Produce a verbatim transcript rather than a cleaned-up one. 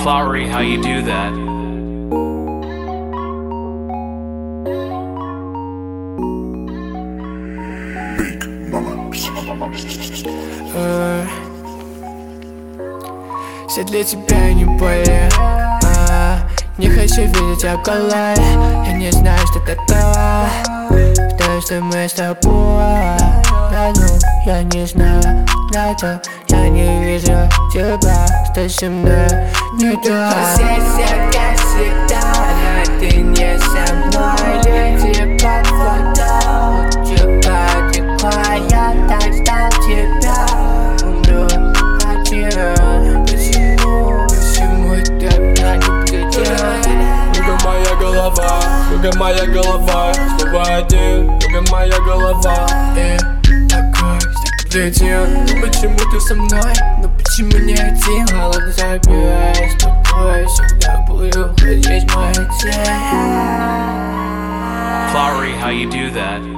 Flowery, how you do that? uh, Все для тебя не более uh, Не хочу видеть тебя голой. Я не знаю, что такое то, что мы с тобой. Да ну, я не знаю, на то я не вижу тебя, что со мной не так. Здесь как всегда, но ты не со мной. Лети под водой, чего такое, я так ждал тебя. Умру один. Почему, почему так надо придет? Кругом моя голова, кругом моя голова, снова один, кругом моя голова. И такой стеклетел, ну почему ты со мной, ну почему не один? Ладно, забирай, с тобой всегда буду ходить в моей тени. Flowery, how you do that?